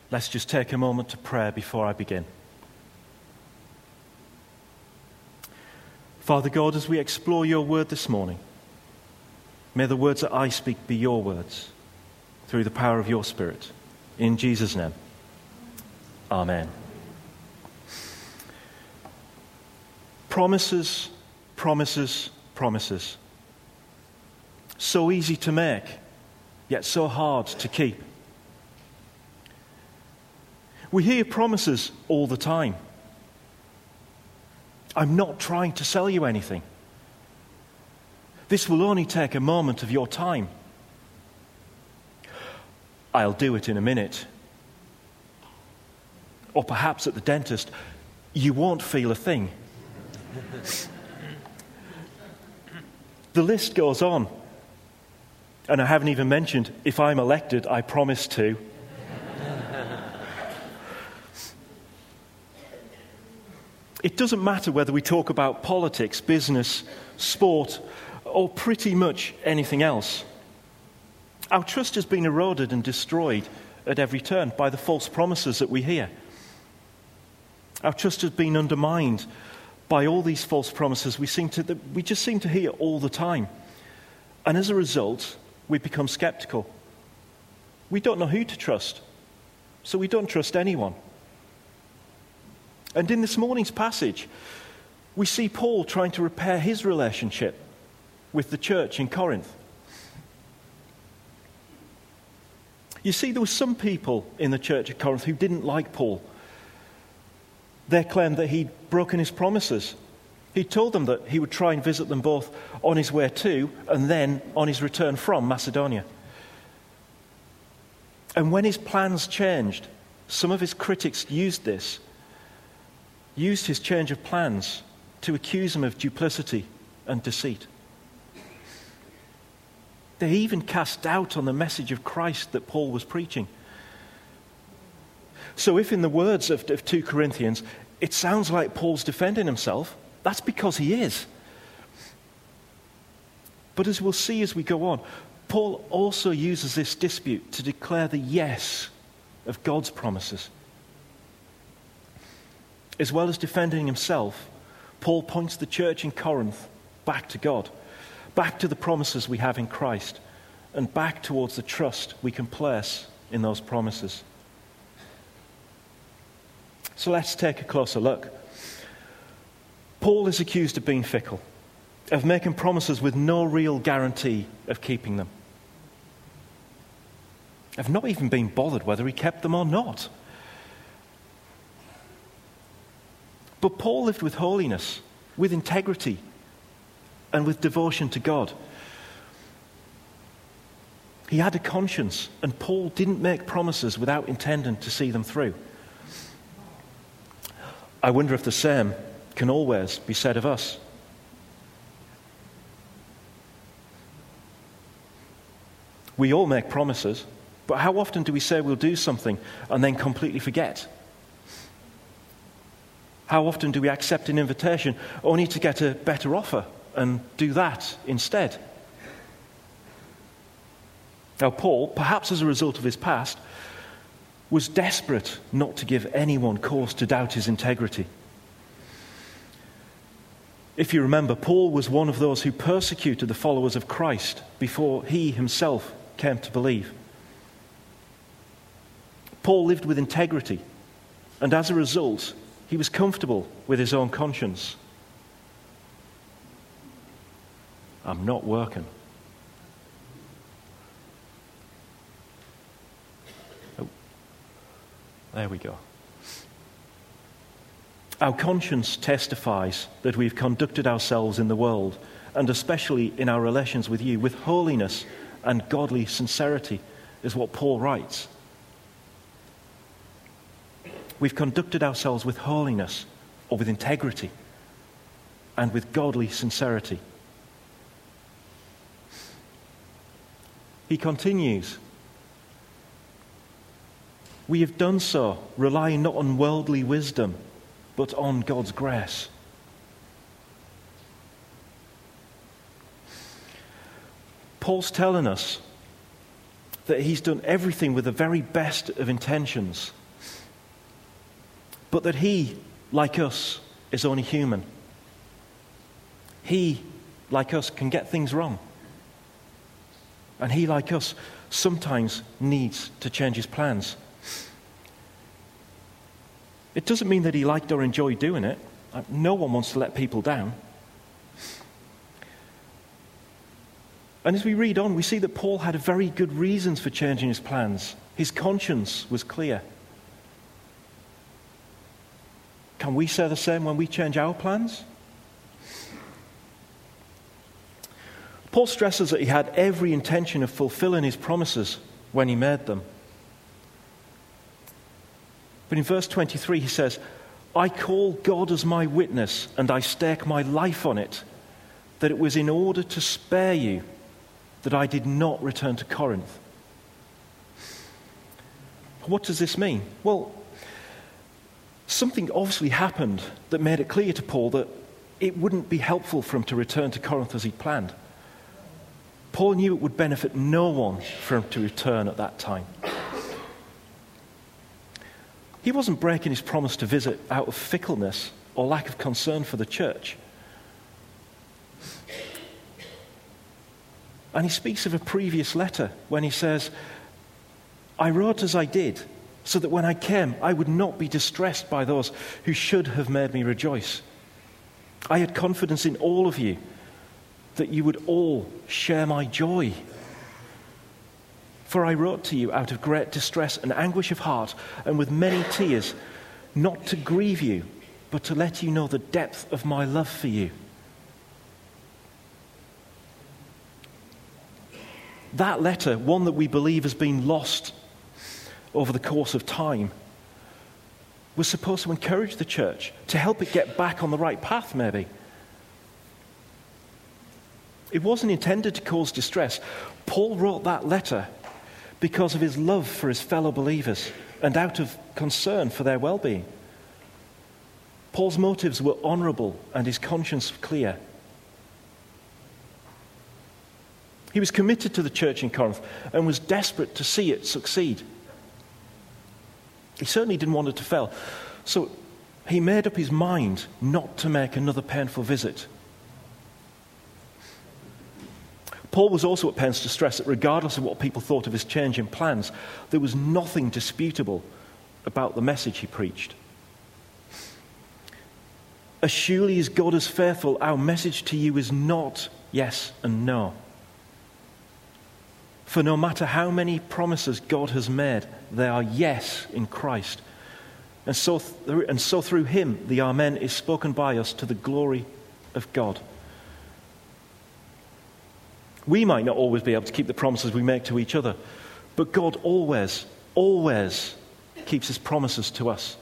let's just take a moment to pray before I begin. Father God, as we explore your word this morning, may the words that I speak be your words through the power of your Spirit. In Jesus' name, amen. Promises, promises, promises. So easy to make, yet so hard to keep. We hear promises all the time. I'm not trying to sell you anything. This will only take a moment of your time. I'll do it in a minute. Or perhaps at the dentist, you won't feel a thing. The list goes on. And I haven't even mentioned, if I'm elected, I promise to. It doesn't matter whether we talk about politics, business, sport, or pretty much anything else. Our trust has been eroded and destroyed at every turn by the false promises that we hear. Our trust has been undermined by all these false promises we just seem to hear all the time. And as a result, we become skeptical. We don't know who to trust, so we don't trust anyone. And in this morning's passage, we see Paul trying to repair his relationship with the church in Corinth. You see, there were some people in the church at Corinth who didn't like Paul. They claimed that he'd broken his promises. He told them that he would try and visit them both on his way to and then on his return from Macedonia. And when his plans changed, some of his critics used his change of plans to accuse him of duplicity and deceit. They even cast doubt on the message of Christ that Paul was preaching. So if in the words of 2 Corinthians, it sounds like Paul's defending himself, that's because he is. But as we'll see as we go on, Paul also uses this dispute to declare the yes of God's promises. As well as defending himself, Paul points the church in Corinth back to God, back to the promises we have in Christ, and back towards the trust we can place in those promises. So let's take a closer look. Paul is accused of being fickle, of making promises with no real guarantee of keeping them, of not even being bothered whether he kept them or not. But Paul lived with holiness, with integrity, and with devotion to God. He had a conscience, and Paul didn't make promises without intending to see them through. I wonder if the same can always be said of us. We all make promises, but how often do we say we'll do something and then completely forget? How often do we accept an invitation only to get a better offer and do that instead? Now, Paul, perhaps as a result of his past, was desperate not to give anyone cause to doubt his integrity. If you remember, Paul was one of those who persecuted the followers of Christ before he himself came to believe. Paul lived with integrity, and as a result, he was comfortable with his own conscience. I'm not working. Oh, there we go. Our conscience testifies that we've conducted ourselves in the world, and especially in our relations with you, with holiness and godly sincerity, is what Paul writes. We've conducted ourselves with holiness, or with integrity, and with godly sincerity. He continues, we have done so relying not on worldly wisdom, but on God's grace. Paul's telling us that he's done everything with the very best of intentions but that he, like us, is only human. He, like us, can get things wrong. And he, like us, sometimes needs to change his plans. It doesn't mean that he liked or enjoyed doing it. No one wants to let people down. And as we read on, we see that Paul had very good reasons for changing his plans. His conscience was clear. Can we say the same when we change our plans? Paul stresses that he had every intention of fulfilling his promises when he made them. But in verse 23 he says, I call God as my witness, and I stake my life on it, that it was in order to spare you that I did not return to Corinth. What does this mean? Well, something obviously happened that made it clear to Paul that it wouldn't be helpful for him to return to Corinth as he'd planned. Paul knew it would benefit no one for him to return at that time. He wasn't breaking his promise to visit out of fickleness or lack of concern for the church. And he speaks of a previous letter when he says, I wrote as I did, so that when I came, I would not be distressed by those who should have made me rejoice. I had confidence in all of you, that you would all share my joy. For I wrote to you out of great distress and anguish of heart, and with many tears, not to grieve you, but to let you know the depth of my love for you. That letter, one that we believe has been lost over the course of time, was supposed to encourage the church, to help it get back on the right path, maybe. It wasn't intended to cause distress. Paul wrote that letter because of his love for his fellow believers and out of concern for their well-being. Paul's motives were honorable and his conscience clear. He was committed to the church in Corinth and was desperate to see it succeed. He certainly didn't want it to fail. So he made up his mind not to make another painful visit. Paul was also at pains to stress that regardless of what people thought of his change in plans, there was nothing disputable about the message he preached. As surely as God is faithful, our message to you is not yes and no. For no matter how many promises God has made, they are yes in Christ. And so through him, the Amen is spoken by us to the glory of God. We might not always be able to keep the promises we make to each other, but God always, always keeps his promises to us.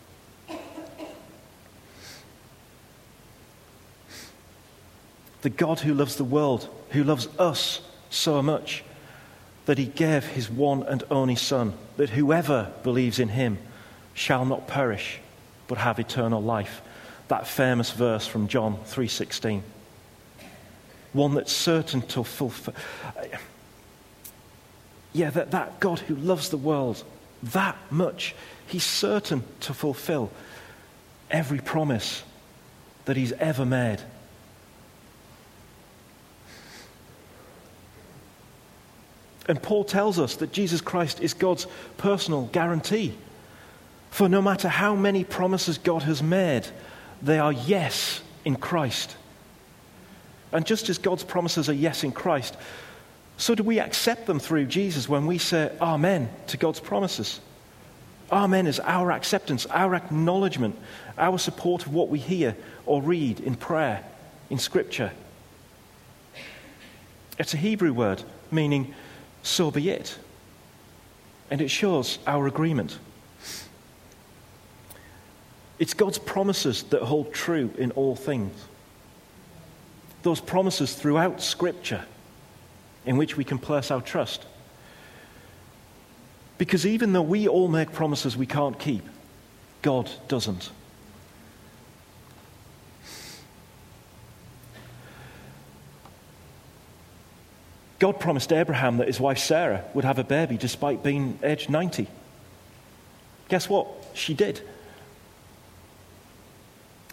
The God who loves the world, who loves us so much, that he gave his one and only Son, that whoever believes in him shall not perish, but have eternal life. That famous verse from John 3:16. One that's certain to fulfill. That God who loves the world that much, he's certain to fulfill every promise that he's ever made. And Paul tells us that Jesus Christ is God's personal guarantee. For no matter how many promises God has made, they are yes in Christ. And just as God's promises are yes in Christ, so do we accept them through Jesus when we say Amen to God's promises. Amen is our acceptance, our acknowledgement, our support of what we hear or read in prayer, in Scripture. It's a Hebrew word meaning so be it. And it shows our agreement. It's God's promises that hold true in all things. Those promises throughout Scripture in which we can place our trust. Because even though we all make promises we can't keep, God doesn't. God promised Abraham that his wife Sarah would have a baby despite being aged 90. Guess what? She did.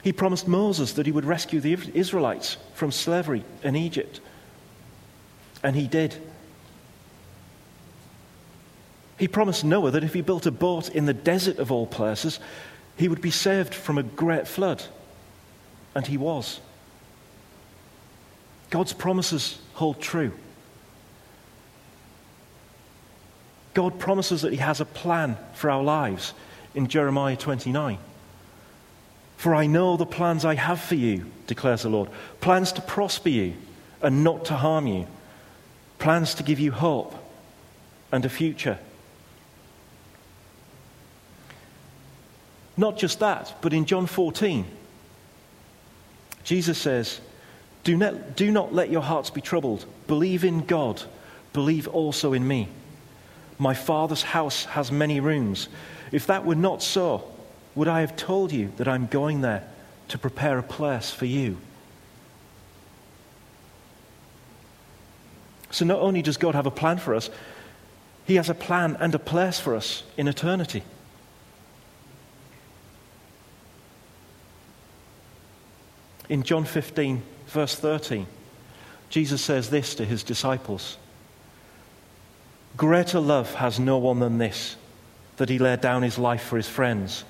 He promised Moses that he would rescue the Israelites from slavery in Egypt. And he did. He promised Noah that if he built a boat in the desert of all places, he would be saved from a great flood. And he was. God's promises hold true. God promises that he has a plan for our lives in Jeremiah 29. For I know the plans I have for you, declares the Lord. Plans to prosper you and not to harm you. Plans to give you hope and a future. Not just that, but in John 14, Jesus says, do not let your hearts be troubled. Believe in God. Believe also in me. My Father's house has many rooms. If that were not so, would I have told you that I'm going there to prepare a place for you? So not only does God have a plan for us, he has a plan and a place for us in eternity. In John 15, verse 13, Jesus says this to his disciples: greater love has no one than this, that he laid down his life for his friends.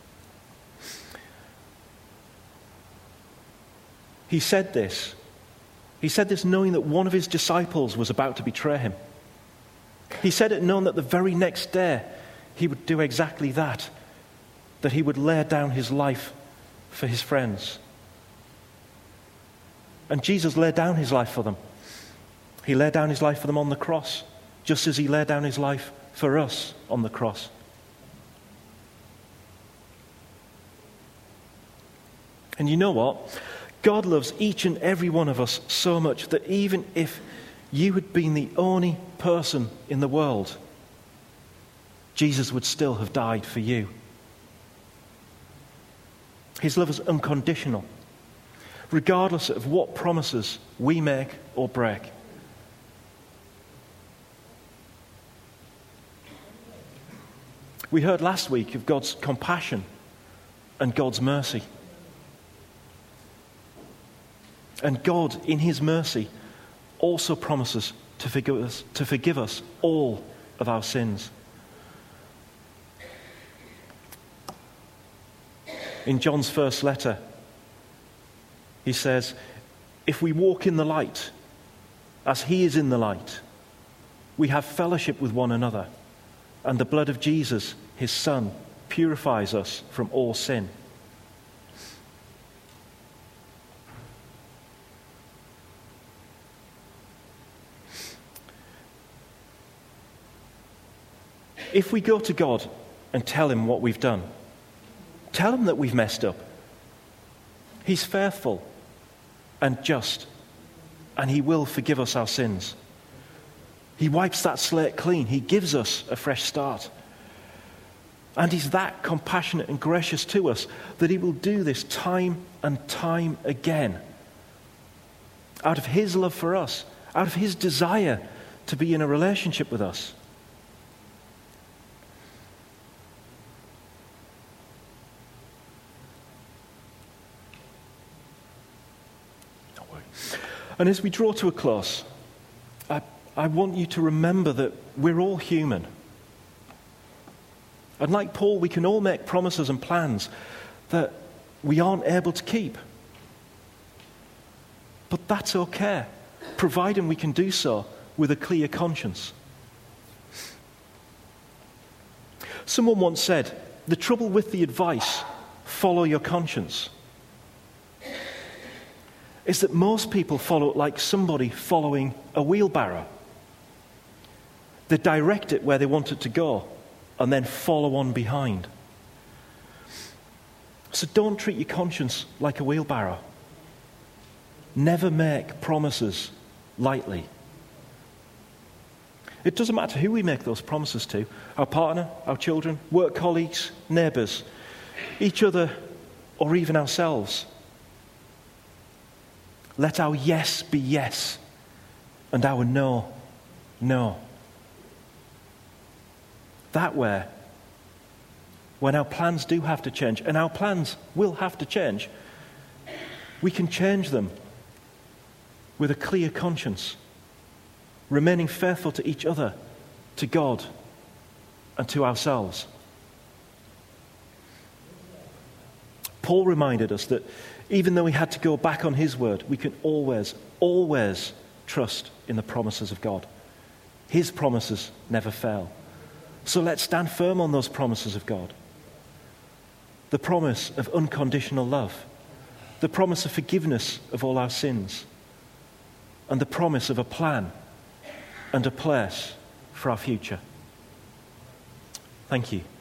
He said this knowing that one of his disciples was about to betray him. He said it knowing that the very next day he would do exactly that he would lay down his life for his friends. And Jesus laid down his life for them. He laid down his life for them on the cross, just as he laid down his life for us on the cross. And you know what? God loves each and every one of us so much that even if you had been the only person in the world, Jesus would still have died for you. His love is unconditional, regardless of what promises we make or break. We heard last week of God's compassion and God's mercy. And God, in his mercy, also promises to forgive us all of our sins. In John's first letter, he says, if we walk in the light, as he is in the light, we have fellowship with one another, and the blood of Jesus, his Son, purifies us from all sin. If we go to God and tell him what we've done, tell him that we've messed up, he's faithful and just, and he will forgive us our sins. He wipes that slate clean. He gives us a fresh start. And he's that compassionate and gracious to us that he will do this time and time again. Out of his love for us, out of his desire to be in a relationship with us. And as we draw to a close, I want you to remember that we're all human. And like Paul, we can all make promises and plans that we aren't able to keep. But that's okay, providing we can do so with a clear conscience. Someone once said, the trouble with the advice, follow your conscience, is that most people follow it like somebody following a wheelbarrow. They direct it where they want it to go and then follow on behind. So don't treat your conscience like a wheelbarrow. Never make promises lightly. It doesn't matter who we make those promises to, our partner, our children, work colleagues, neighbours, each other, or even ourselves. Let our yes be yes, and our no, no. That way, when our plans do have to change, and our plans will have to change, we can change them with a clear conscience, remaining faithful to each other, to God, and to ourselves. Paul reminded us that even though he had to go back on his word, we can always, always trust in the promises of God. His promises never fail. So let's stand firm on those promises of God. The promise of unconditional love, the promise of forgiveness of all our sins, and the promise of a plan and a place for our future. Thank you.